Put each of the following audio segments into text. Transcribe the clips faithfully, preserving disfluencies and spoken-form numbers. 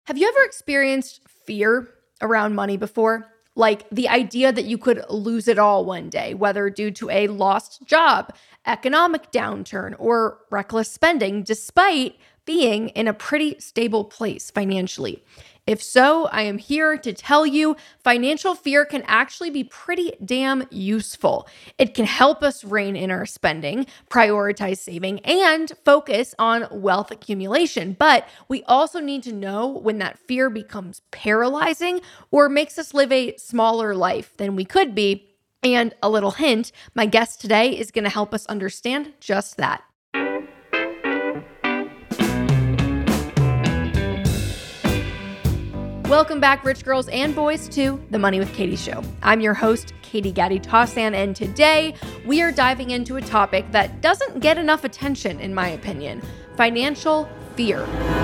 Have you ever experienced fear around money before? Like the idea that you could lose it all one day, whether due to a lost job, economic downturn, or reckless spending, despite being in a pretty stable place financially. If so, I am here to tell you financial fear can actually be pretty damn useful. It can help us rein in our spending, prioritize saving, and focus on wealth accumulation. But we also need to know when that fear becomes paralyzing or makes us live a smaller life than we could be. And a little hint, my guest today is going to help us understand just that. Welcome back, rich girls and boys, to The Money with Katie Show. I'm your host, Katie Gatti Tassan, and today we are diving into a topic that doesn't get enough attention, in my opinion: financial fear.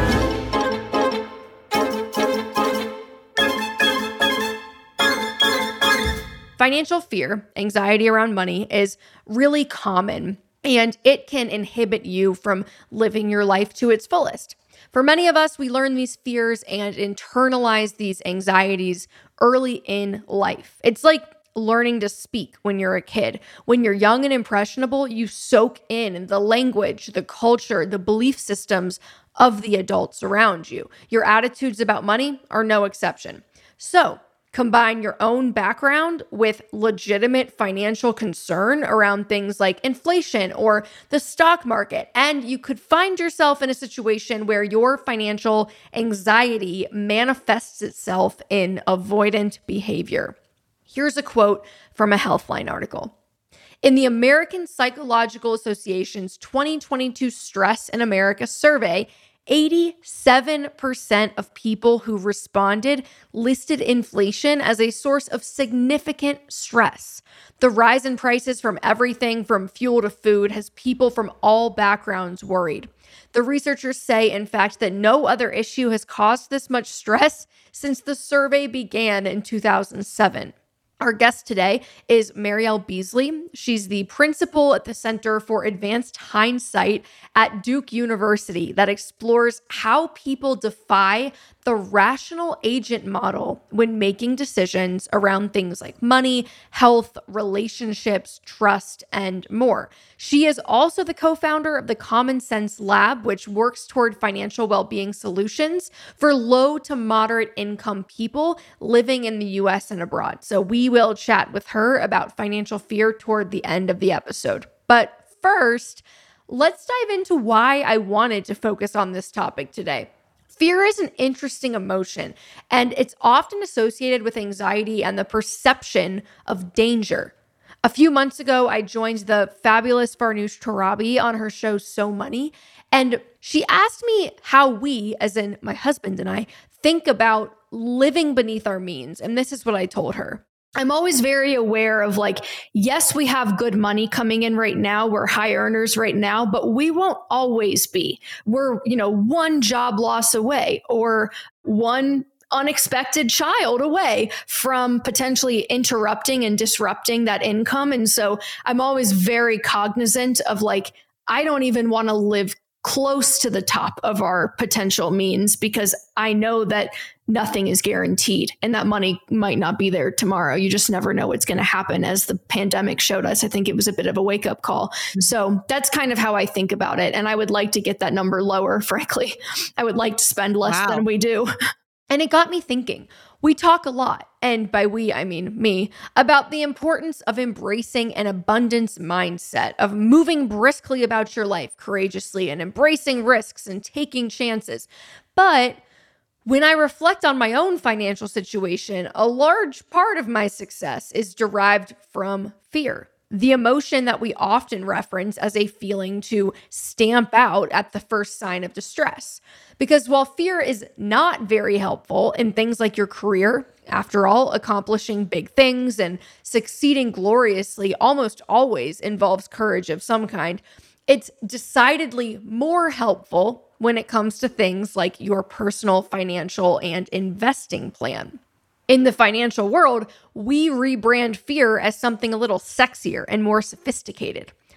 Financial fear, anxiety around money, is really common, and it can inhibit you from living your life to its fullest. For many of us, we learn these fears and internalize these anxieties early in life. It's like learning to speak when you're a kid. When you're young and impressionable, you soak in the language, the culture, the belief systems of the adults around you. Your attitudes about money are no exception. So, combine your own background with legitimate financial concern around things like inflation or the stock market, and you could find yourself in a situation where your financial anxiety manifests itself in avoidant behavior. Here's a quote from a Healthline article. In the American Psychological Association's twenty twenty-two Stress in America survey, eighty-seven percent of people who responded listed inflation as a source of significant stress. The rise in prices from everything from fuel to food has people from all backgrounds worried. The researchers say, in fact, that no other issue has caused this much stress since the survey began in two thousand seven. Our guest today is Marielle Beasley. She's the principal at the Center for Advanced Hindsight at Duke University that explores how people defy the rational agent model when making decisions around things like money, health, relationships, trust, and more. She is also the co-founder of the Common Sense Lab, which works toward financial well-being solutions for low to moderate income people living in the U S and abroad. So we will chat with her about financial fear toward the end of the episode. But first, let's dive into why I wanted to focus on this topic today. Fear is an interesting emotion, and it's often associated with anxiety and the perception of danger. A few months ago, I joined the fabulous Farnoosh Torabi on her show So Money, and she asked me how we, as in my husband and I, think about living beneath our means, and this is what I told her. I'm always very aware of like, yes, we have good money coming in right now. We're high earners right now, but we won't always be. We're, you know, one job loss away or one unexpected child away from potentially interrupting and disrupting that income. And so I'm always very cognizant of like, I don't even want to live close to the top of our potential means because I know that nothing is guaranteed and that money might not be there tomorrow. You just never know what's going to happen. As the pandemic showed us, I think it was a bit of a wake up call. So that's kind of how I think about it. And I would like to get that number lower, frankly. I would like to spend less wow. than we do. And it got me thinking. We talk a lot, and by we, I mean me, about the importance of embracing an abundance mindset, of moving briskly about your life courageously and embracing risks and taking chances. But when I reflect on my own financial situation, a large part of my success is derived from fear. The emotion that we often reference as a feeling to stamp out at the first sign of distress. Because while fear is not very helpful in things like your career, after all, accomplishing big things and succeeding gloriously almost always involves courage of some kind, it's decidedly more helpful when it comes to things like your personal financial and investing plan. In the financial world, we rebrand fear as something a little sexier and more sophisticated.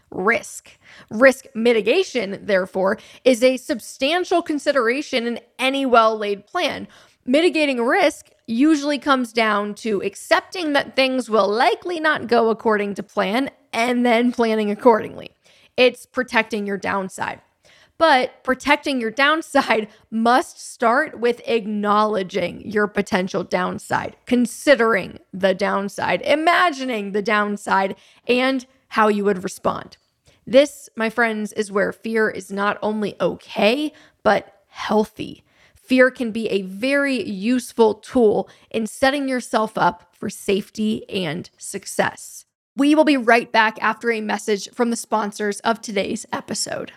risk. Risk mitigation, therefore, is a substantial consideration in any well-laid plan. Mitigating risk usually comes down to accepting that things will likely not go according to plan and then planning accordingly. It's protecting your downside. But protecting your downside must start with acknowledging your potential downside, considering the downside, imagining the downside, and how you would respond. This, my friends, is where fear is not only okay, but healthy. Fear can be a very useful tool in setting yourself up for safety and success. We will be right back after a message from the sponsors of today's episode.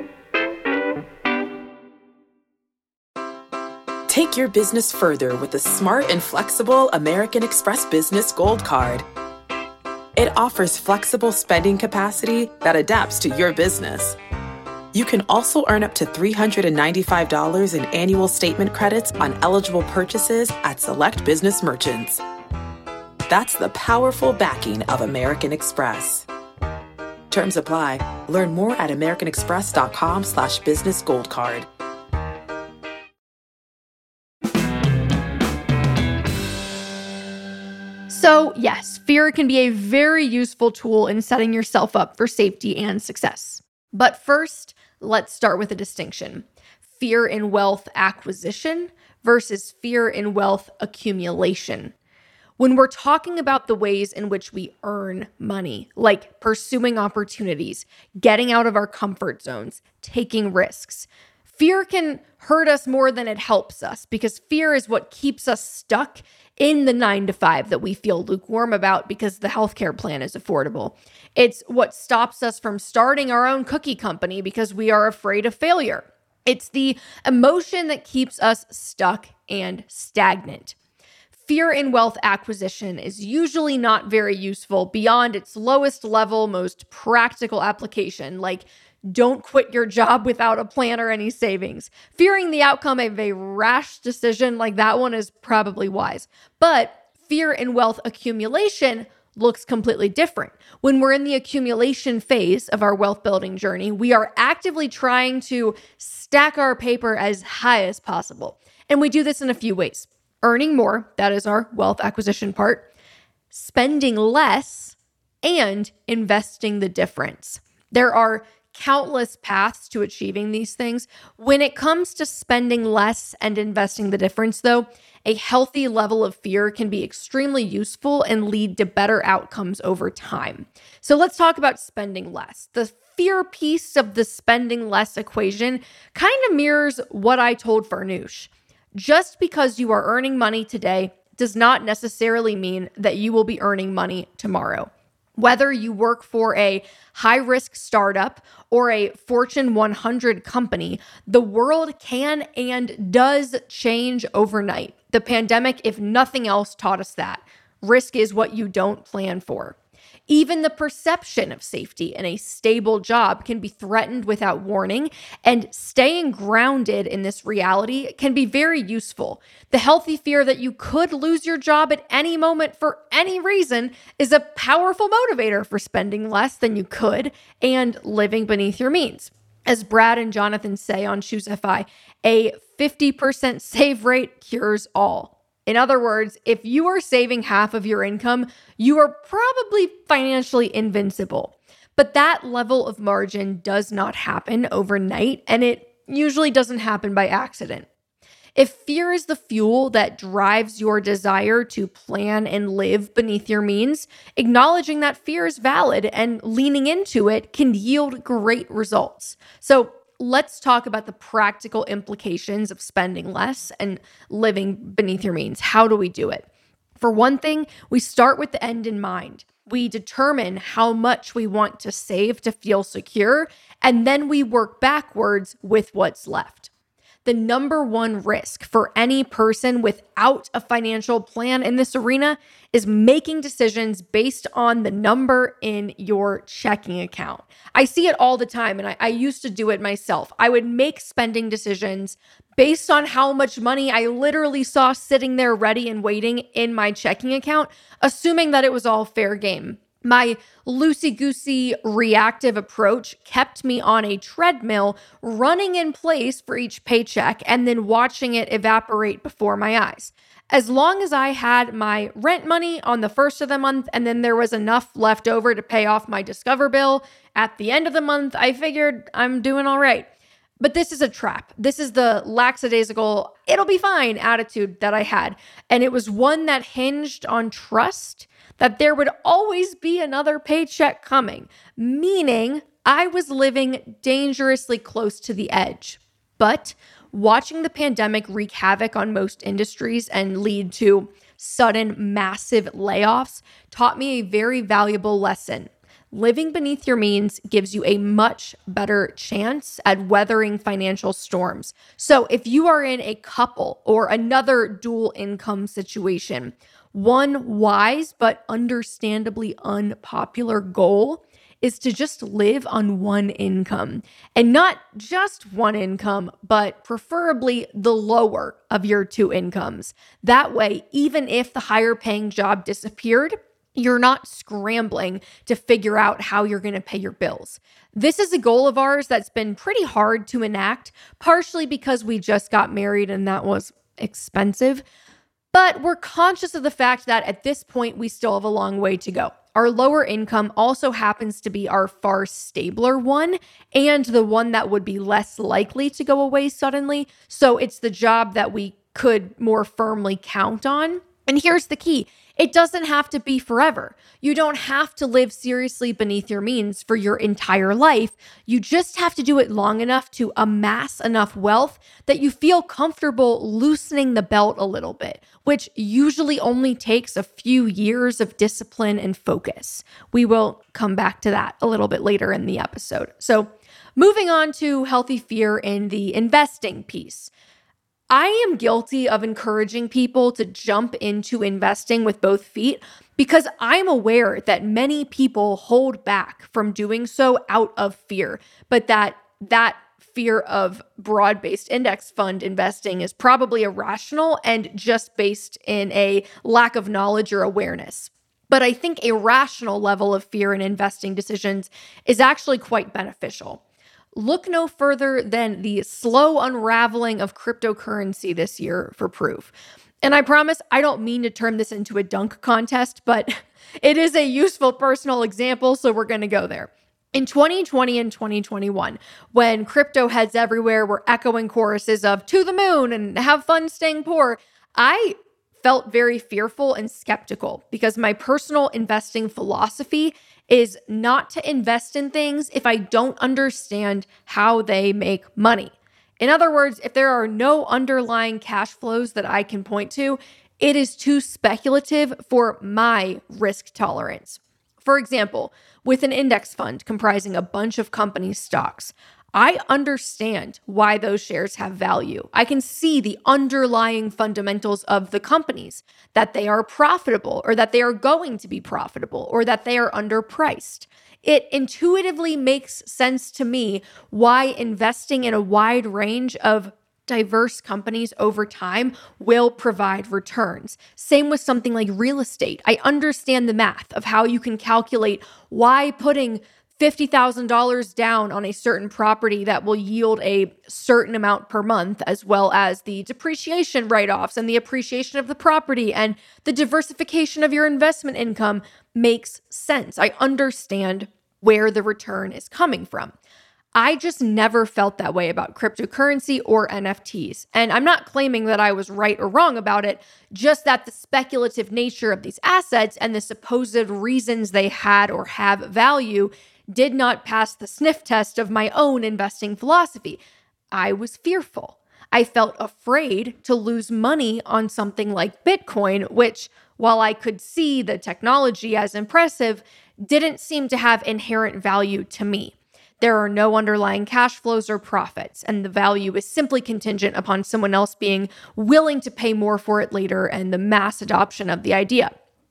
Take your business further with the smart and flexible American Express Business Gold Card. It offers flexible spending capacity that adapts to your business. You can also earn up to three hundred ninety-five dollars in annual statement credits on eligible purchases at select business merchants. That's the powerful backing of American Express. Terms apply. Learn more at americanexpress.com slash business gold card. So yes, fear can be a very useful tool in setting yourself up for safety and success. But first, let's start with a distinction. Fear in wealth acquisition versus fear in wealth accumulation. When we're talking about the ways in which we earn money, like pursuing opportunities, getting out of our comfort zones, taking risks, fear can hurt us more than it helps us because fear is what keeps us stuck in the nine to five that we feel lukewarm about because the healthcare plan is affordable. It's what stops us from starting our own cookie company because we are afraid of failure. It's the emotion that keeps us stuck and stagnant. Fear in wealth acquisition is usually not very useful beyond its lowest level, most practical application, like don't quit your job without a plan or any savings. Fearing the outcome of a rash decision like that one is probably wise. But fear in wealth accumulation looks completely different. When we're in the accumulation phase of our wealth building journey, we are actively trying to stack our paper as high as possible. And we do this in a few ways. Earning more, that is our wealth acquisition part, spending less, and investing the difference. There are countless paths to achieving these things. When it comes to spending less and investing the difference, though, a healthy level of fear can be extremely useful and lead to better outcomes over time. So let's talk about spending less. The fear piece of the spending less equation kind of mirrors what I told Farnoosh. Just because you are earning money today does not necessarily mean that you will be earning money tomorrow. Whether you work for a high-risk startup or a Fortune one hundred company, the world can and does change overnight. The pandemic, if nothing else, taught us that. Risk is what you don't plan for. Even the perception of safety in a stable job can be threatened without warning, and staying grounded in this reality can be very useful. The healthy fear that you could lose your job at any moment for any reason is a powerful motivator for spending less than you could and living beneath your means. As Brad and Jonathan say on Choose F I, a fifty percent save rate cures all. In other words, if you are saving half of your income, you are probably financially invincible. But that level of margin does not happen overnight, and it usually doesn't happen by accident. If fear is the fuel that drives your desire to plan and live beneath your means, acknowledging that fear is valid and leaning into it can yield great results. So let's talk about the practical implications of spending less and living beneath your means. How do we do it? For one thing, we start with the end in mind. We determine how much we want to save to feel secure, and then we work backwards with what's left. The number one risk for any person without a financial plan in this arena is making decisions based on the number in your checking account. I see it all the time, and I, I used to do it myself. I would make spending decisions based on how much money I literally saw sitting there ready and waiting in my checking account, assuming that it was all fair game. My loosey-goosey reactive approach kept me on a treadmill, running in place for each paycheck and then watching it evaporate before my eyes. As long as I had my rent money on the first of the month and then there was enough left over to pay off my Discover bill at the end of the month, I figured I'm doing all right. But this is a trap. This is the lackadaisical, it'll be fine attitude that I had. And it was one that hinged on trust that there would always be another paycheck coming, meaning I was living dangerously close to the edge. But watching the pandemic wreak havoc on most industries and lead to sudden massive layoffs taught me a very valuable lesson. Living beneath your means gives you a much better chance at weathering financial storms. So if you are in a couple or another dual income situation, one wise but understandably unpopular goal is to just live on one income, and not just one income, but preferably the lower of your two incomes. That way, even if the higher paying job disappeared, you're not scrambling to figure out how you're going to pay your bills. This is a goal of ours that's been pretty hard to enact, partially because we just got married and that was expensive. But we're conscious of the fact that at this point, we still have a long way to go. Our lower income also happens to be our far stabler one and the one that would be less likely to go away suddenly. So it's the job that we could more firmly count on. And here's the key. It doesn't have to be forever. You don't have to live seriously beneath your means for your entire life. You just have to do it long enough to amass enough wealth that you feel comfortable loosening the belt a little bit, which usually only takes a few years of discipline and focus. We will come back to that a little bit later in the episode. So, moving on to healthy fear in the investing piece. I am guilty of encouraging people to jump into investing with both feet because I'm aware that many people hold back from doing so out of fear, but that that fear of broad-based index fund investing is probably irrational and just based in a lack of knowledge or awareness. But I think a rational level of fear in investing decisions is actually quite beneficial. Look no further than the slow unraveling of cryptocurrency this year for proof. And I promise I don't mean to turn this into a dunk contest, but it is a useful personal example, so we're going to go there. In twenty twenty and twenty twenty-one, when crypto heads everywhere were echoing choruses of "to the moon" and "have fun staying poor," I felt very fearful and skeptical because my personal investing philosophy is not to invest in things if I don't understand how they make money. In other words, if there are no underlying cash flows that I can point to, it is too speculative for my risk tolerance. For example, with an index fund comprising a bunch of company stocks, I understand why those shares have value. I can see the underlying fundamentals of the companies, that they are profitable or that they are going to be profitable or that they are underpriced. It intuitively makes sense to me why investing in a wide range of diverse companies over time will provide returns. Same with something like real estate. I understand the math of how you can calculate why putting fifty thousand dollars down on a certain property that will yield a certain amount per month, as well as the depreciation write-offs and the appreciation of the property and the diversification of your investment income makes sense. I understand where the return is coming from. I just never felt that way about cryptocurrency or N F Ts. And I'm not claiming that I was right or wrong about it, just that the speculative nature of these assets and the supposed reasons they had or have value did not pass the sniff test of my own investing philosophy. I was fearful. I felt afraid to lose money on something like Bitcoin, which, while I could see the technology as impressive, didn't seem to have inherent value to me. There are no underlying cash flows or profits, and the value is simply contingent upon someone else being willing to pay more for it later and the mass adoption of the idea.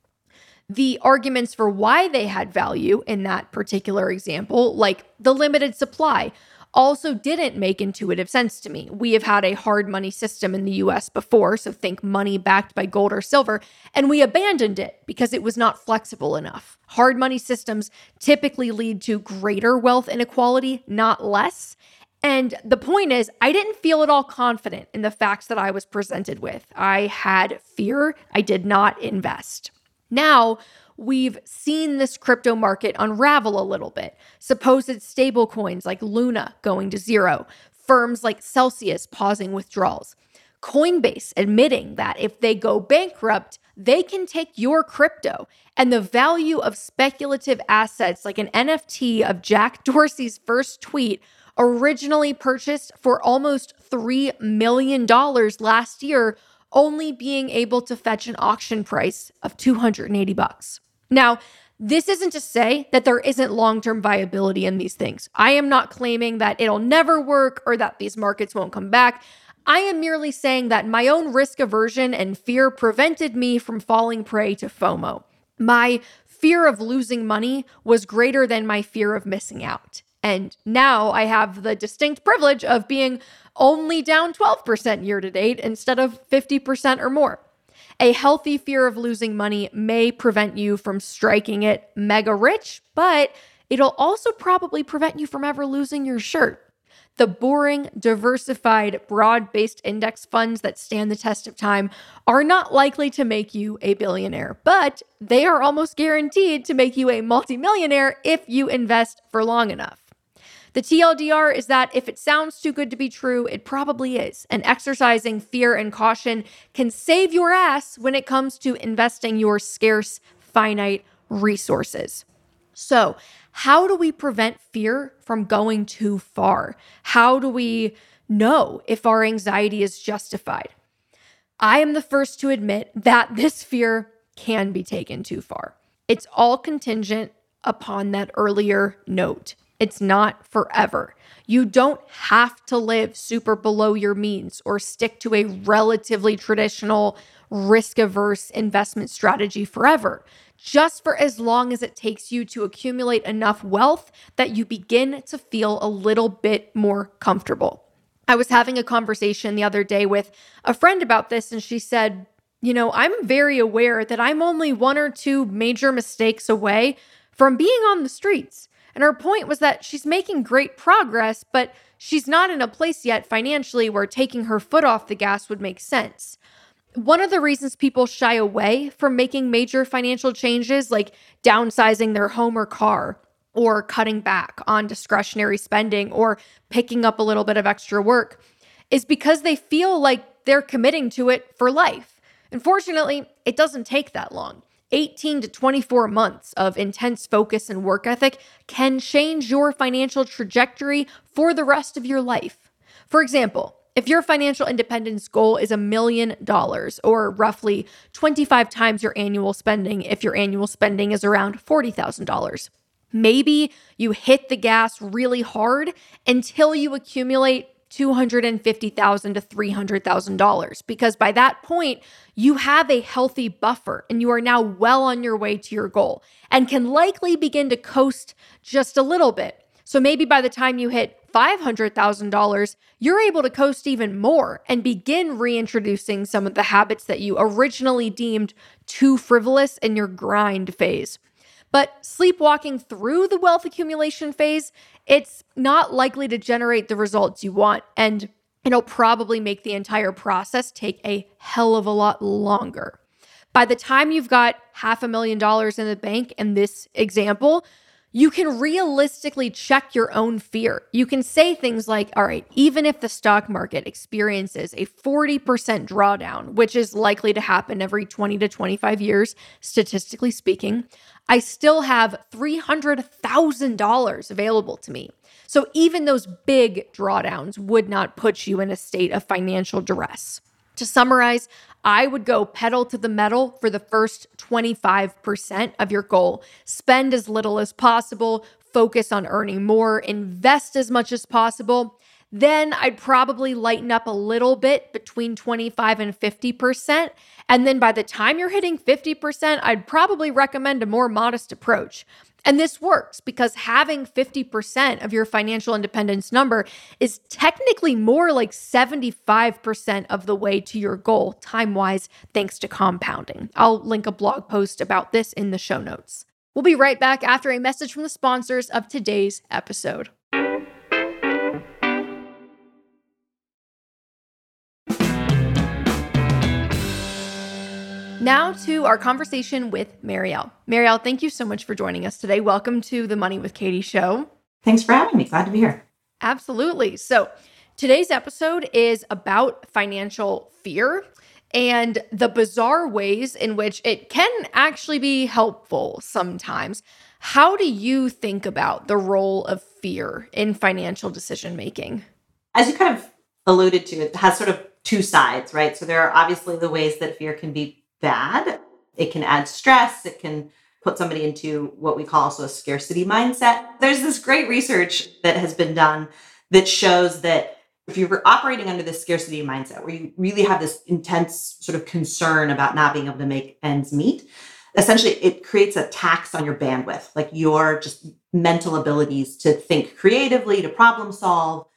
The arguments for why they had value in that particular example, like the limited supply, also didn't make intuitive sense to me. We have had a hard money system in the U S before, so think money backed by gold or silver, and we abandoned it because it was not flexible enough. Hard money systems typically lead to greater wealth inequality, not less. And the point is, I didn't feel at all confident in the facts that I was presented with. I had fear. I did not invest. Now, we've seen this crypto market unravel a little bit. Supposed stablecoins like Luna going to zero, firms like Celsius pausing withdrawals, Coinbase admitting that if they go bankrupt, they can take your crypto, and the value of speculative assets like an N F T of Jack Dorsey's first tweet, originally purchased for almost three million dollars last year, only being able to fetch an auction price of two hundred eighty bucks. Now, this isn't to say that there isn't long-term viability in these things. I am not claiming that it'll never work or that these markets won't come back. I am merely saying that my own risk aversion and fear prevented me from falling prey to FOMO. My fear of losing money was greater than my fear of missing out. And now I have the distinct privilege of being only down twelve percent year to date instead of fifty percent or more. A healthy fear of losing money may prevent you from striking it mega rich, but it'll also probably prevent you from ever losing your shirt. The boring, diversified, broad-based index funds that stand the test of time are not likely to make you a billionaire, but they are almost guaranteed to make you a multimillionaire if you invest for long enough. The T L D R is that if it sounds too good to be true, it probably is. And exercising fear and caution can save your ass when it comes to investing your scarce, finite resources. So, how do we prevent fear from going too far? How do we know if our anxiety is justified? I am the first to admit that this fear can be taken too far. It's all contingent upon that earlier note. It's not forever. You don't have to live super below your means or stick to a relatively traditional risk-averse investment strategy forever, just for as long as it takes you to accumulate enough wealth that you begin to feel a little bit more comfortable. I was having a conversation the other day with a friend about this, and she said, you know, I'm very aware that I'm only one or two major mistakes away from being on the streets. And her point was that she's making great progress, but she's not in a place yet financially where taking her foot off the gas would make sense. One of the reasons people shy away from making major financial changes, like downsizing their home or car, or cutting back on discretionary spending, or picking up a little bit of extra work, is because they feel like they're committing to it for life. Unfortunately, it doesn't take that long. eighteen to twenty-four months of intense focus and work ethic can change your financial trajectory for the rest of your life. For example, if your financial independence goal is a million dollars, or roughly twenty-five times your annual spending if your annual spending is around forty thousand dollars, maybe you hit the gas really hard until you accumulate two hundred fifty thousand dollars to three hundred thousand dollars, because by that point, you have a healthy buffer and you are now well on your way to your goal and can likely begin to coast just a little bit. So maybe by the time you hit five hundred thousand dollars, you're able to coast even more and begin reintroducing some of the habits that you originally deemed too frivolous in your grind phase. But sleepwalking through the wealth accumulation phase, it's not likely to generate the results you want, and it'll probably make the entire process take a hell of a lot longer. By the time you've got half a million dollars in the bank in this example, you can realistically check your own fear. You can say things like, all right, even if the stock market experiences a forty percent drawdown, which is likely to happen every twenty to twenty-five years, statistically speaking, I still have three hundred thousand dollars available to me. So even those big drawdowns would not put you in a state of financial duress. To summarize, I would go pedal to the metal for the first twenty-five percent of your goal. Spend as little as possible, focus on earning more, invest as much as possible. Then I'd probably lighten up a little bit between twenty-five and fifty percent. And then by the time you're hitting fifty percent, I'd probably recommend a more modest approach. And this works because having fifty percent of your financial independence number is technically more like seventy-five percent of the way to your goal, time-wise, thanks to compounding. I'll link a blog post about this in the show notes. We'll be right back after a message from the sponsors of today's episode. Now to our conversation with Marielle. Marielle, thank you so much for joining us today. Welcome to the Money with Katie show. Thanks for having me. Glad to be here. Absolutely. So today's episode is about financial fear and the bizarre ways in which it can actually be helpful sometimes. How do you think about the role of fear in financial decision making? As you kind of alluded to, it has sort of two sides, right? So there are obviously the ways that fear can be bad. It can add stress. It can put somebody into what we call also a scarcity mindset. There's this great research that has been done that shows that if you're operating under this scarcity mindset, where you really have this intense sort of concern about not being able to make ends meet, essentially it creates a tax on your bandwidth, like your just mental abilities to think creatively, to problem solve.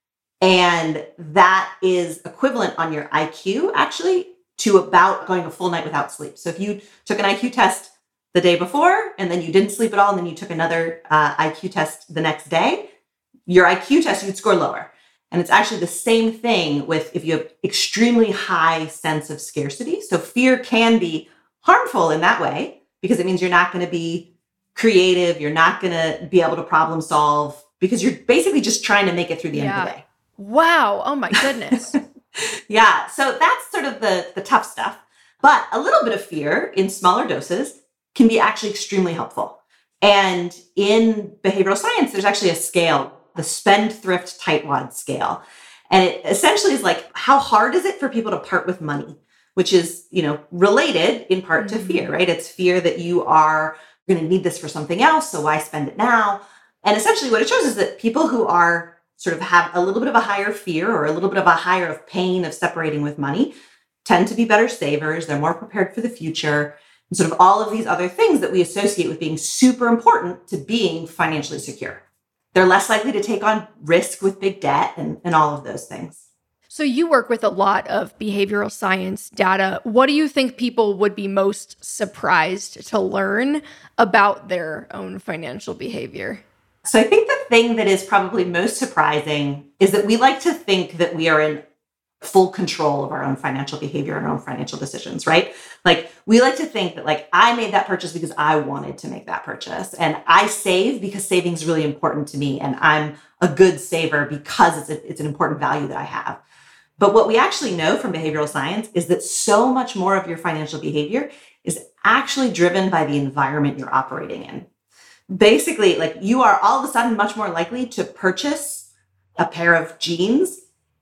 And that is equivalent on your I Q, actually, to about going a full night without sleep. So if you took an I Q test the day before and then you didn't sleep at all, and then you took another uh, I Q test the next day, your I Q test, you'd score lower. And it's actually the same thing with if you have extremely high sense of scarcity. So fear can be harmful in that way because it means you're not going to be creative. You're not going to be able to problem solve because you're basically just trying to make it through the yeah. end of the day. Wow. Oh my goodness. Yeah. So that's sort of the, the tough stuff. But a little bit of fear in smaller doses can be actually extremely helpful. And in behavioral science, there's actually a scale, the Spendthrift Tightwad scale. And it essentially is like, how hard is it for people to part with money? Which is, you know, related in part mm-hmm. to fear, right? It's fear that you are going to need this for something else. So why spend it now? And essentially what it shows is that people who are sort of have a little bit of a higher fear or a little bit of a higher of pain of separating with money tend to be better savers. They're more prepared for the future. And sort of all of these other things that we associate with being super important to being financially secure. They're less likely to take on risk with big debt and, and all of those things. So you work with a lot of behavioral science data. What do you think people would be most surprised to learn about their own financial behavior? So I think the thing that is probably most surprising is that we like to think that we are in full control of our own financial behavior and our own financial decisions, right? Like we like to think that like I made that purchase because I wanted to make that purchase, and I save because saving is really important to me, and I'm a good saver because it's a, it's an important value that I have. But what we actually know from behavioral science is that so much more of your financial behavior is actually driven by the environment you're operating in. Basically, like you are all of a sudden much more likely to purchase a pair of jeans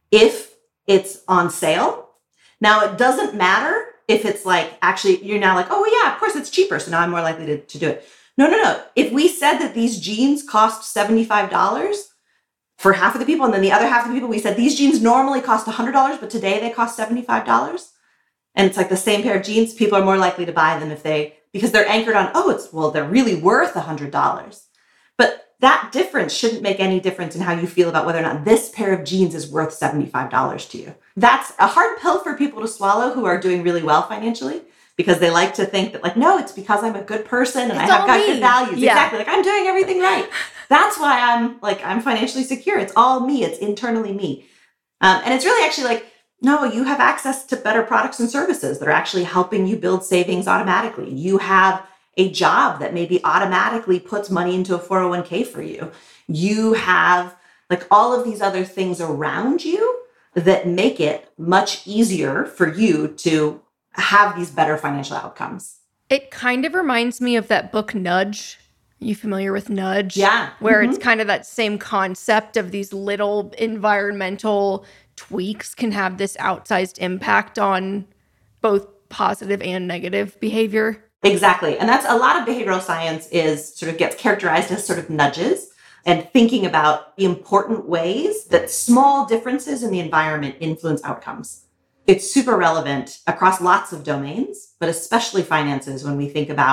if it's on sale. Now, it doesn't matter if it's like, actually, you're now like, oh yeah, of course it's cheaper. So now I'm more likely to, to do it. No, no, no. If we said that these jeans cost seventy-five dollars for half of the people, and then the other half of the people, we said these jeans normally cost one hundred dollars, but today they cost seventy-five dollars. And it's like the same pair of jeans, people are more likely to buy them if they, because they're anchored on, oh, it's, well, they're really worth one hundred dollars. But that difference shouldn't make any difference in how you feel about whether or not this pair of jeans is worth seventy-five dollars to you. That's a hard pill for people to swallow who are doing really well financially, because they like to think that like, no, it's because I'm a good person and it's I have got me. good values. Yeah. Exactly. Like I'm doing everything right. That's why I'm like, I'm financially secure. It's all me. It's internally me. Um, and it's really actually like, no, you have access to better products and services that are actually helping you build savings automatically. You have a job that maybe automatically puts money into a four oh one k for you. You have like all of these other things around you that make it much easier for you to have these better financial outcomes. It kind of reminds me of that book Nudge. Are you familiar with Nudge? Yeah. Where Mm-hmm. it's kind of that same concept of these little environmental tweaks can have this outsized impact on both positive and negative behavior. Exactly. And that's a lot of behavioral science is sort of gets characterized as sort of nudges and thinking about the important ways that small differences in the environment influence outcomes. It's super relevant across lots of domains, but especially finances when we think about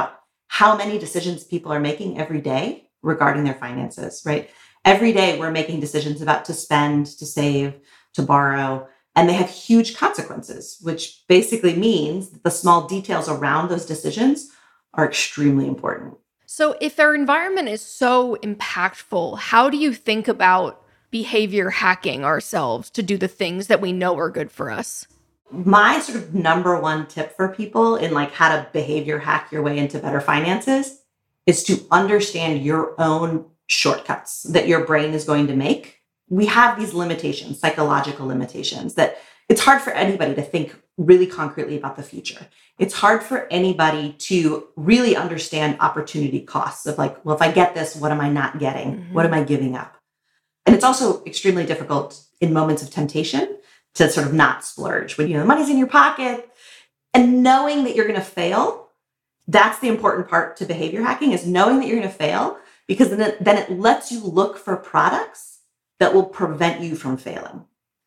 how many decisions people are making every day regarding their finances, right? Every day we're making decisions about to spend, to save, to borrow, and they have huge consequences, which basically means that the small details around those decisions are extremely important. So if our environment is so impactful, how do you think about behavior hacking ourselves to do the things that we know are good for us? My sort of number one tip for people in like how to behavior hack your way into better finances is to understand your own shortcuts that your brain is going to make. We have these limitations, psychological limitations, that it's hard for anybody to think really concretely about the future. It's hard for anybody to really understand opportunity costs of like, well, if I get this, what am I not getting? Mm-hmm. What am I giving up? And it's also extremely difficult in moments of temptation to sort of not splurge when, you know, the money's in your pocket. And knowing that you're going to fail, that's the important part to behavior hacking, is knowing that you're going to fail, because then it, then it lets you look for products that will prevent you from failing.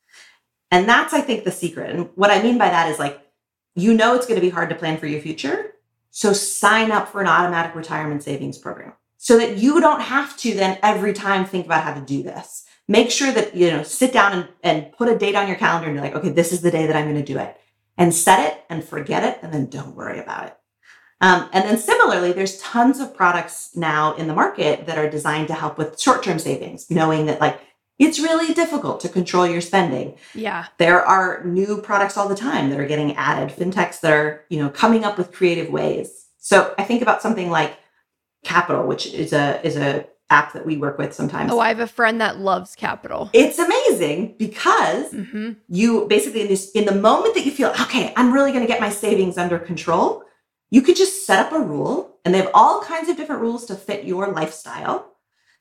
And that's, I think, the secret. And what I mean by that is like, you know, it's going to be hard to plan for your future. So sign up for an automatic retirement savings program so that you don't have to then every time think about how to do this. Make sure that, you know, sit down and, and put a date on your calendar and be like, okay, this is the day that I'm going to do it, and set it and forget it. And then don't worry about it. Um, and then similarly, there's tons of products now in the market that are designed to help with short-term savings, knowing that like, it's really difficult to control your spending. Yeah. There are new products all the time that are getting added, fintechs that are, you know, coming up with creative ways. So I think about something like Capital, which is a is a app that we work with sometimes. Oh, I have a friend that loves Capital. It's amazing because mm-hmm. you basically in this in the moment that you feel, okay, I'm really going to get my savings under control, you could just set up a rule, and they have all kinds of different rules to fit your lifestyle.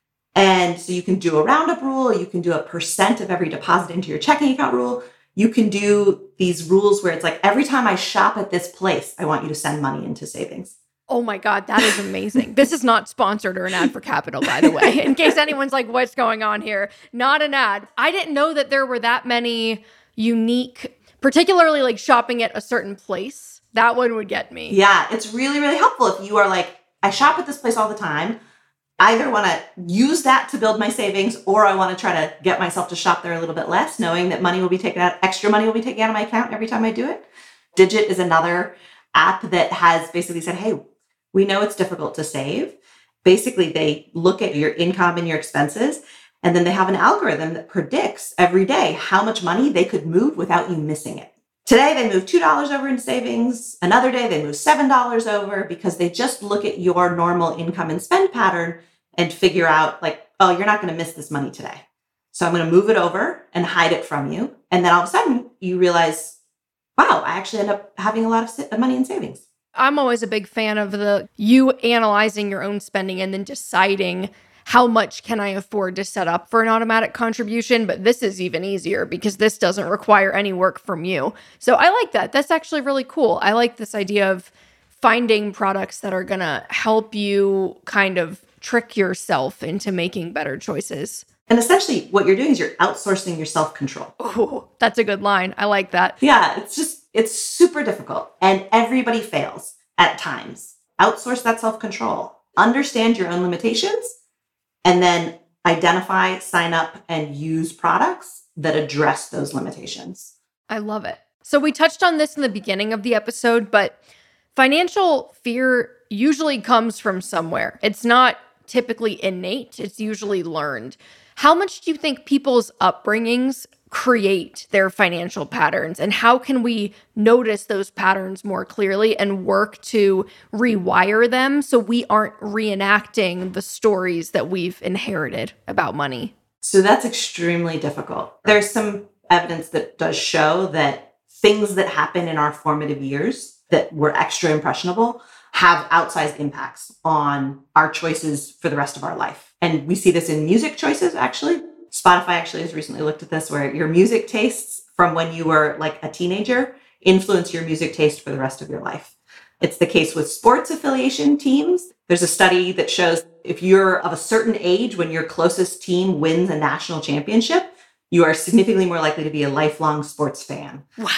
And so you can do a roundup rule, you can do a percent of every deposit into your checking account rule. You can do these rules where it's like, every time I shop at this place, I want you to send money into savings. Oh my God, that is amazing. This is not sponsored or an ad for Capital, by the way, in case anyone's like, what's going on here? Not an ad. I didn't know that there were that many unique, particularly like shopping at a certain place. That one would get me. Yeah, it's really, really helpful if you are like, I shop at this place all the time. I either want to use that to build my savings, or I want to try to get myself to shop there a little bit less, knowing that money will be taken out, extra money will be taken out of my account every time I do it. Digit is another app that has basically said, hey, we know it's difficult to save. Basically, they look at your income and your expenses, and then they have an algorithm that predicts every day how much money they could move without you missing it. Today, they move two dollars over into savings. Another day, they move seven dollars over, because they just look at your normal income and spend pattern and figure out like, oh, you're not going to miss this money today. So I'm going to move it over and hide it from you. And then all of a sudden you realize, wow, I actually end up having a lot of money in savings. I'm always a big fan of the you analyzing your own spending and then deciding how much can I afford to set up for an automatic contribution. But this is even easier because this doesn't require any work from you. So I like that. That's actually really cool. I like this idea of finding products that are going to help you kind of trick yourself into making better choices. And essentially what you're doing is you're outsourcing your self-control. Oh, that's a good line. I like that. Yeah, it's just, it's super difficult. And everybody fails at times. Outsource that self-control. Understand your own limitations, and then identify, sign up, and use products that address those limitations. I love it. So we touched on this in the beginning of the episode, but financial fear usually comes from somewhere. It's not typically innate. It's usually learned. How much do you think people's upbringings create their financial patterns, and how can we notice those patterns more clearly and work to rewire them so we aren't reenacting the stories that we've inherited about money? So that's extremely difficult. There's some evidence that does show that things that happen in our formative years that were extra impressionable have outsized impacts on our choices for the rest of our life. And we see this in music choices, actually. Spotify actually has recently looked at this, where your music tastes from when you were like a teenager influence your music taste for the rest of your life. It's the case with sports affiliation teams. There's a study that shows if you're of a certain age when your closest team wins a national championship, you are significantly more likely to be a lifelong sports fan. Wow.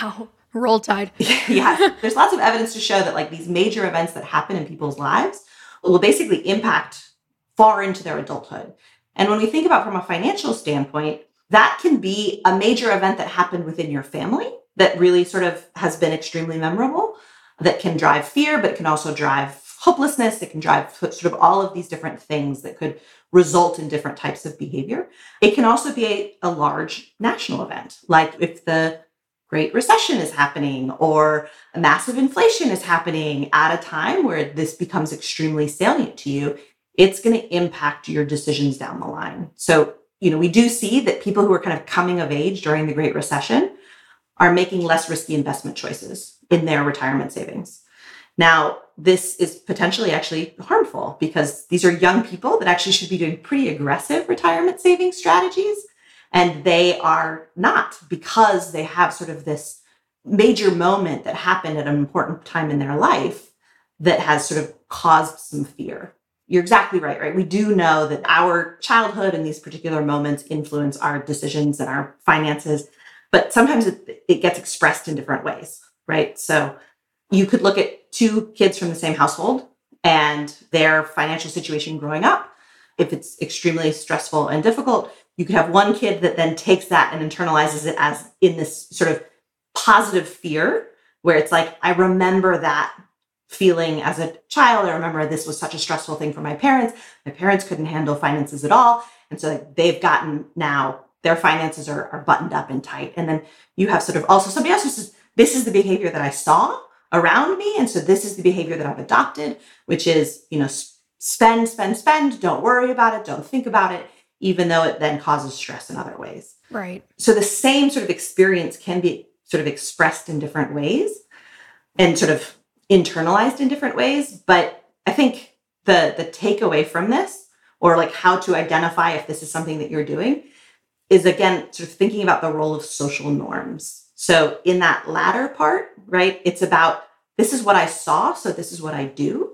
Roll Tide. Yeah. There's lots of evidence to show that like these major events that happen in people's lives will basically impact far into their adulthood. And when we think about from a financial standpoint, that can be a major event that happened within your family that really sort of has been extremely memorable, that can drive fear, but it can also drive hopelessness. It can drive sort of all of these different things that could result in different types of behavior. It can also be a, a large national event, like if the Great Recession is happening or a massive inflation is happening at a time where this becomes extremely salient to you, it's going to impact your decisions down the line. So, you know, we do see that people who are kind of coming of age during the Great Recession are making less risky investment choices in their retirement savings. Now, this is potentially actually harmful because these are young people that actually should be doing pretty aggressive retirement saving strategies. And they are not, because they have sort of this major moment that happened at an important time in their life that has sort of caused some fear. You're exactly right, right? We do know that our childhood and these particular moments influence our decisions and our finances, but sometimes it, it gets expressed in different ways, right? So you could look at two kids from the same household and their financial situation growing up. If it's extremely stressful and difficult, you could have one kid that then takes that and internalizes it as in this sort of positive fear, where it's like, I remember that feeling as a child. I remember this was such a stressful thing for my parents. My parents couldn't handle finances at all. And so like, they've gotten now, their finances are, are buttoned up and tight. And then you have sort of also somebody else who says, this is the behavior that I saw around me. And so this is the behavior that I've adopted, which is, you know, spend, spend, spend, don't worry about it, don't think about it, even though it then causes stress in other ways. Right. So the same sort of experience can be sort of expressed in different ways and sort of internalized in different ways. But I think the the takeaway from this, or like how to identify if this is something that you're doing, is again, sort of thinking about the role of social norms. So in that latter part, right, it's about, this is what I saw, so this is what I do.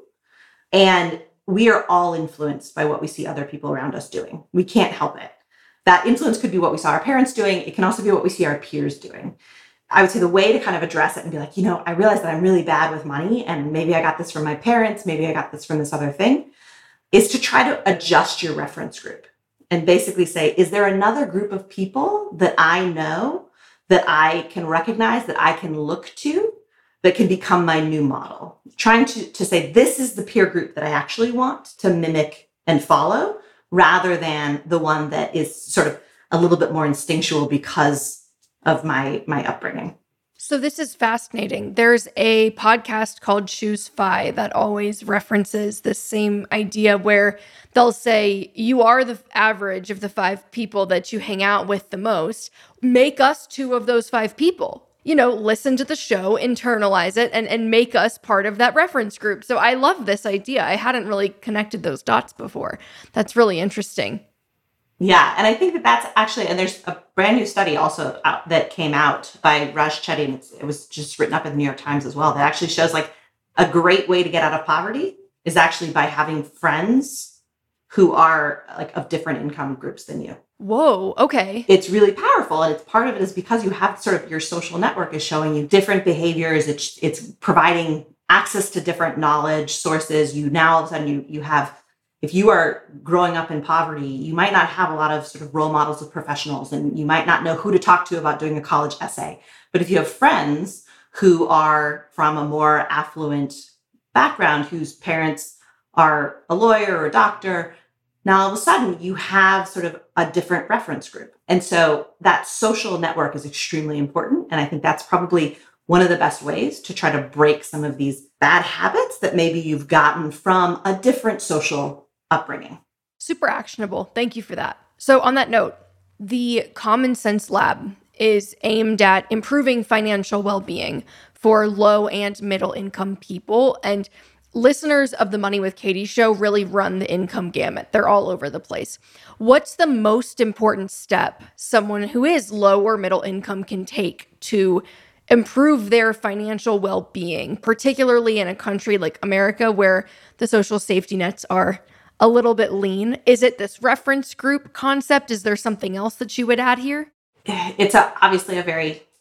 And we are all influenced by what we see other people around us doing. We can't help it. That influence could be what we saw our parents doing. It can also be what we see our peers doing. I would say the way to kind of address it and be like, you know, I realize that I'm really bad with money, and maybe I got this from my parents, maybe I got this from this other thing, is to try to adjust your reference group and basically say, is there another group of people that I know that I can recognize, that I can look to, that can become my new model? Trying to, to say, this is the peer group that I actually want to mimic and follow, rather than the one that is sort of a little bit more instinctual because of my, my upbringing. So this is fascinating. There's a podcast called Choose Fi that always references this same idea, where they'll say, you are the average of the five people that you hang out with the most. Make us two of those five people. You know, listen to the show, internalize it, and, and make us part of that reference group. So I love this idea. I hadn't really connected those dots before. That's really interesting. Yeah, and I think that that's actually, and there's a brand new study also out that came out by Raj Chetty, and it's, it was just written up in the New York Times as well, that actually shows like a great way to get out of poverty is actually by having friends who are like of different income groups than you. Whoa, okay. It's really powerful, and it's part of it is because you have sort of your social network is showing you different behaviors. It's it's providing access to different knowledge sources. You now all of a sudden you you have, if you are growing up in poverty, you might not have a lot of sort of role models of professionals, and you might not know who to talk to about doing a college essay. But if you have friends who are from a more affluent background, whose parents are a lawyer or a doctor, now all of a sudden you have sort of a different reference group. And so that social network is extremely important. And I think that's probably one of the best ways to try to break some of these bad habits that maybe you've gotten from a different social upbringing. Super actionable. Thank you for that. So on that note, the Common Sense Lab is aimed at improving financial well-being for low and middle income people. And listeners of the Money with Katie show really run the income gamut. They're all over the place. What's the most important step someone who is low or middle income can take to improve their financial well-being, particularly in a country like America where the social safety nets are a little bit lean? Is it this reference group concept? Is there something else that you would add here? It's a, obviously a very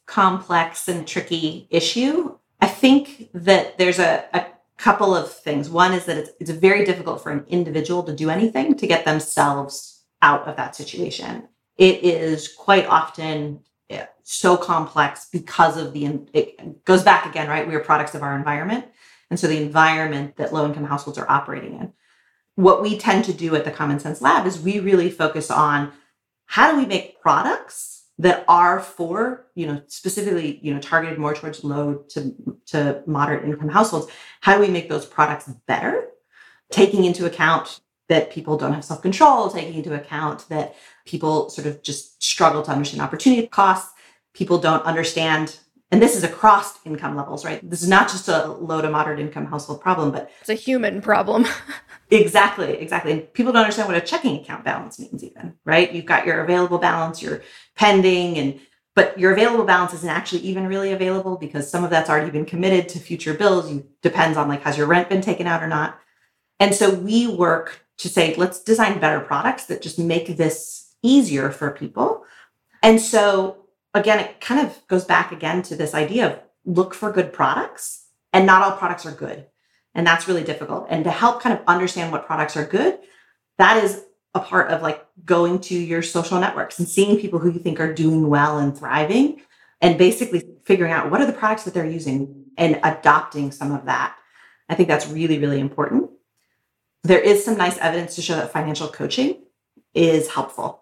complex and tricky issue. I think that there's a, a couple of things. One is that it's, it's very difficult for an individual to do anything to get themselves out of that situation. It is quite often yeah, so complex because of the, it goes back again, right? We are products of our environment. And so the environment that low-income households are operating in. What we tend to do at the Common Sense Lab is we really focus on how do we make products that are for, you know, specifically, you know, targeted more towards low to, to moderate income households. How do we make those products better? Taking into account that people don't have self-control, taking into account that people sort of just struggle to understand opportunity costs. People don't understand, and this is across income levels, right? This is not just a low to moderate income household problem, but it's a human problem. Exactly, exactly. And people don't understand what a checking account balance means even, right? You've got your available balance, your pending, and but your available balance isn't actually even really available because some of that's already been committed to future bills. You depends on like, has your rent been taken out or not? And so we work to say, let's design better products that just make this easier for people. And so again, it kind of goes back again to this idea of look for good products, and not all products are good. And that's really difficult. And to help kind of understand what products are good, that is a part of like going to your social networks and seeing people who you think are doing well and thriving, and basically figuring out what are the products that they're using and adopting some of that. I think that's really, really important. There is some nice evidence to show that financial coaching is helpful.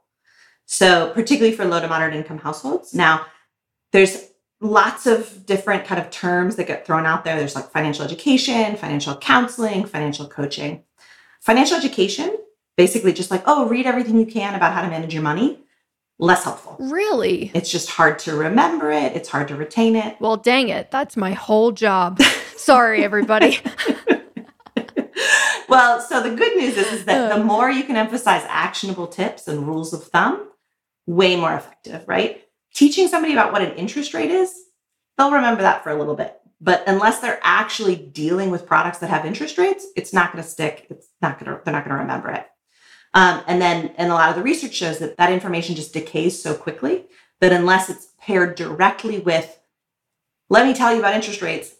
So particularly for low to moderate income households. Now, there's lots of different kind of terms that get thrown out there. There's like financial education, financial counseling, financial coaching. Financial education, basically just like, oh, read everything you can about how to manage your money. Less helpful. Really? It's just hard to remember it. It's hard to retain it. Well, dang it. That's my whole job. Sorry, everybody. Well, so the good news is, is that the more you can emphasize actionable tips and rules of thumb, way more effective, right? Teaching somebody about what an interest rate is, they'll remember that for a little bit. But unless they're actually dealing with products that have interest rates, it's not going to stick. It's not going to, they're not going to remember it. Um, and then, and a lot of the research shows that that information just decays so quickly that unless it's paired directly with, let me tell you about interest rates.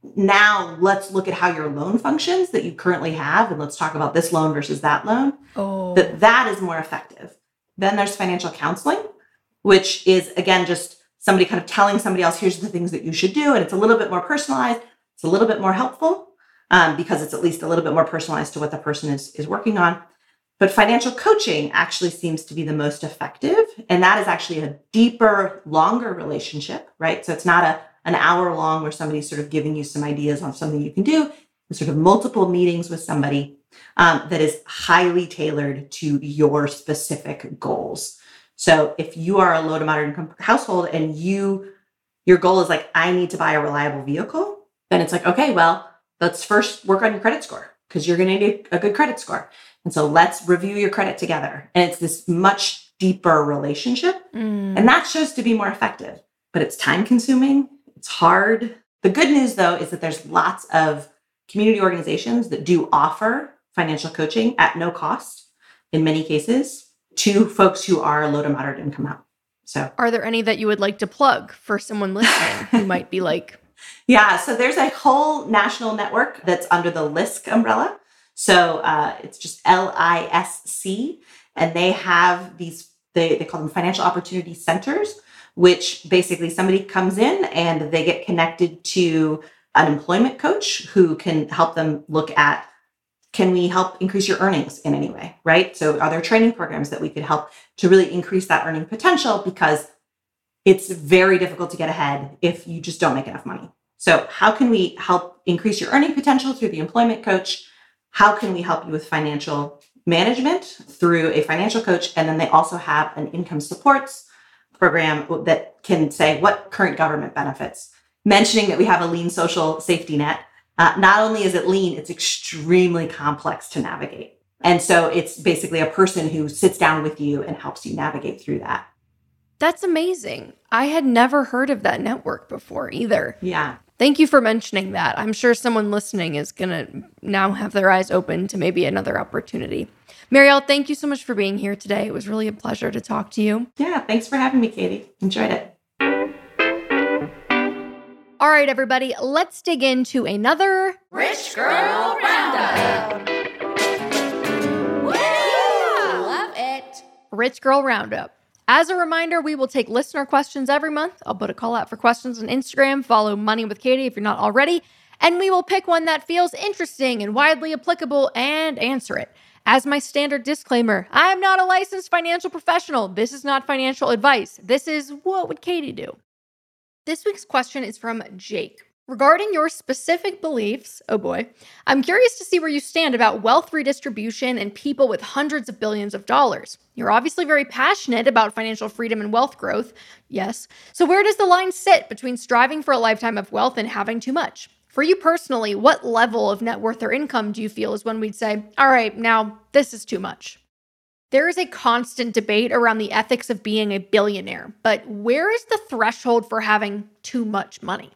Now let's look at how your loan functions that you currently have. And let's talk about this loan versus that loan. Oh. That that is more effective. Then there's financial counseling, which is, again, just somebody kind of telling somebody else, here's the things that you should do. And it's a little bit more personalized. It's a little bit more helpful um, because it's at least a little bit more personalized to what the person is, is working on. But financial coaching actually seems to be the most effective. And that is actually a deeper, longer relationship, right? So it's not a an hour long where somebody's sort of giving you some ideas on something you can do. It's sort of multiple meetings with somebody um, that is highly tailored to your specific goals. So if you are a low to moderate income household and you, your goal is like, I need to buy a reliable vehicle, then it's like, okay, well, let's first work on your credit score because you're going to need a good credit score. And so let's review your credit together. And it's this much deeper relationship. Mm. And that shows to be more effective, but it's time consuming. It's hard. The good news, though, is that there's lots of community organizations that do offer financial coaching at no cost in many cases to folks who are low to moderate income. So, are there any that you would like to plug for someone listening who might be like, yeah, so there's a whole national network that's under the L I S C umbrella. So uh, it's just L I S C, and they have these, they, they call them financial opportunity centers, which basically somebody comes in and they get connected to an employment coach who can help them look at, can we help increase your earnings in any way, right? So are there training programs that we could help to really increase that earning potential? Because it's very difficult to get ahead if you just don't make enough money. So how can we help increase your earning potential through the employment coach? How can we help you with financial management through a financial coach? And then they also have an income supports program that can say what current government benefits, mentioning that we have a lean social safety net. Uh, not only is it lean, it's extremely complex to navigate. And so it's basically a person who sits down with you and helps you navigate through that. That's amazing. I had never heard of that network before either. Yeah. Thank you for mentioning that. I'm sure someone listening is going to now have their eyes open to maybe another opportunity. Marielle, thank you so much for being here today. It was really a pleasure to talk to you. Yeah, thanks for having me, Katie. Enjoyed it. All right, everybody, let's dig into another Rich Girl Roundup. Woo! Love it. Rich Girl Roundup. As a reminder, we will take listener questions every month. I'll put a call out for questions on Instagram. Follow Money with Katie if you're not already. And we will pick one that feels interesting and widely applicable and answer it. As my standard disclaimer, I am not a licensed financial professional. This is not financial advice. This is what would Katie do? This week's question is from Jake. Regarding your specific beliefs, oh boy, I'm curious to see where you stand about wealth redistribution and people with hundreds of billions of dollars. You're obviously very passionate about financial freedom and wealth growth. Yes. So where does the line sit between striving for a lifetime of wealth and having too much? For you personally, what level of net worth or income do you feel is when we'd say, all right, now this is too much? There is a constant debate around the ethics of being a billionaire, but where is the threshold for having too much money?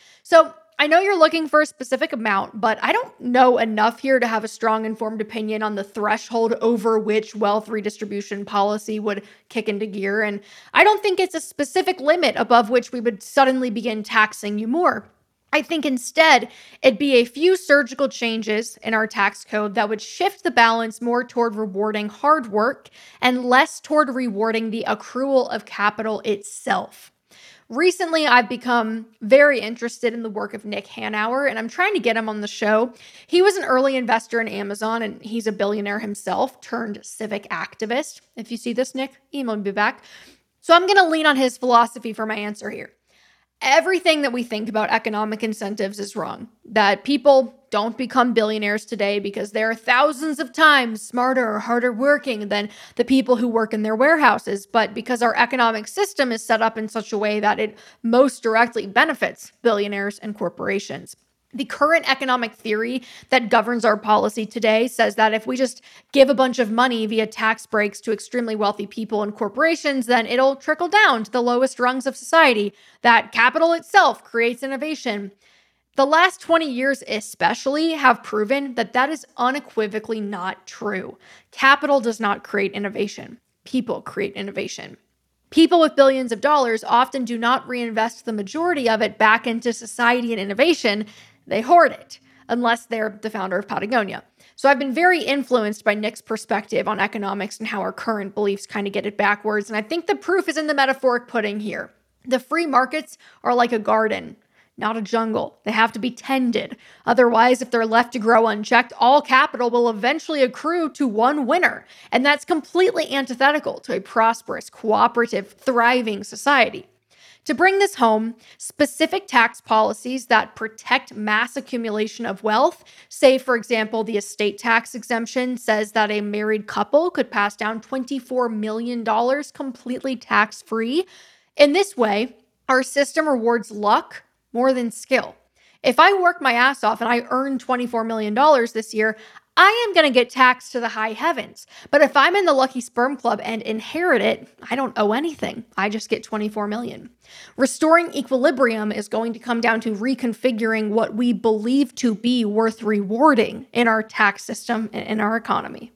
So I know you're looking for a specific amount, but I don't know enough here to have a strong informed opinion on the threshold over which wealth redistribution policy would kick into gear. And I don't think it's a specific limit above which we would suddenly begin taxing you more. I think instead, it'd be a few surgical changes in our tax code that would shift the balance more toward rewarding hard work and less toward rewarding the accrual of capital itself. Recently, I've become very interested in the work of Nick Hanauer, and I'm trying to get him on the show. He was an early investor in Amazon, and he's a billionaire himself, turned civic activist. If you see this, Nick, email me back. So I'm going to lean on his philosophy for my answer here. Everything that we think about economic incentives is wrong. That people don't become billionaires today because they're thousands of times smarter or harder working than the people who work in their warehouses, but because our economic system is set up in such a way that it most directly benefits billionaires and corporations. The current economic theory that governs our policy today says that if we just give a bunch of money via tax breaks to extremely wealthy people and corporations, then it'll trickle down to the lowest rungs of society, that capital itself creates innovation. The last twenty years especially have proven that that is unequivocally not true. Capital does not create innovation. People create innovation. People with billions of dollars often do not reinvest the majority of it back into society and innovation. They hoard it, unless they're the founder of Patagonia. So I've been very influenced by Nick's perspective on economics and how our current beliefs kind of get it backwards. And I think the proof is in the metaphoric pudding here. The free markets are like a garden, not a jungle. They have to be tended. Otherwise, if they're left to grow unchecked, all capital will eventually accrue to one winner. And that's completely antithetical to a prosperous, cooperative, thriving society. To bring this home, specific tax policies that protect mass accumulation of wealth, say, for example, the estate tax exemption says that a married couple could pass down twenty-four million dollars completely tax-free. In this way, our system rewards luck more than skill. If I work my ass off and I earn twenty-four million dollars this year, I am going to get taxed to the high heavens. But if I'm in the Lucky Sperm Club and inherit it, I don't owe anything. I just get twenty-four million dollars. Restoring equilibrium is going to come down to reconfiguring what we believe to be worth rewarding in our tax system and in our economy.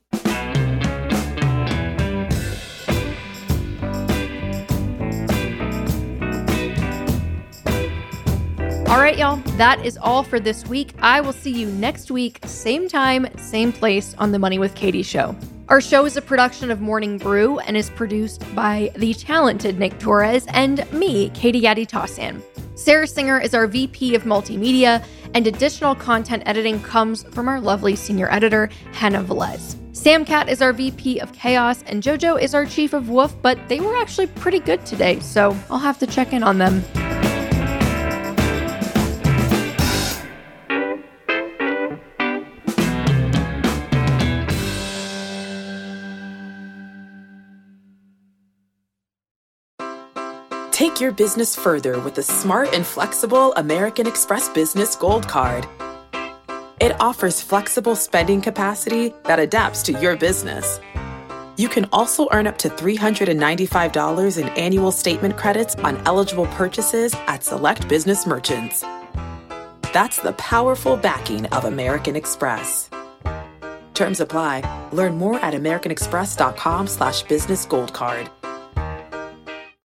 All right, y'all, that is all for this week. I will see you next week, same time, same place on the Money with Katie show. Our show is a production of Morning Brew and is produced by the talented Nick Torres and me, Katie Yadi-Tassan. Sarah Singer is our V P of Multimedia, and additional content editing comes from our lovely senior editor, Hannah Velez. Sam Cat is our V P of Chaos, and JoJo is our chief of Woof, but they were actually pretty good today, so I'll have to check in on them. Take your business further with the smart and flexible American Express Business Gold Card. It offers flexible spending capacity that adapts to your business. You can also earn up to three hundred ninety-five dollars in annual statement credits on eligible purchases at select business merchants. That's the powerful backing of American Express. Terms apply. Learn more at americanexpress.com slash business gold card.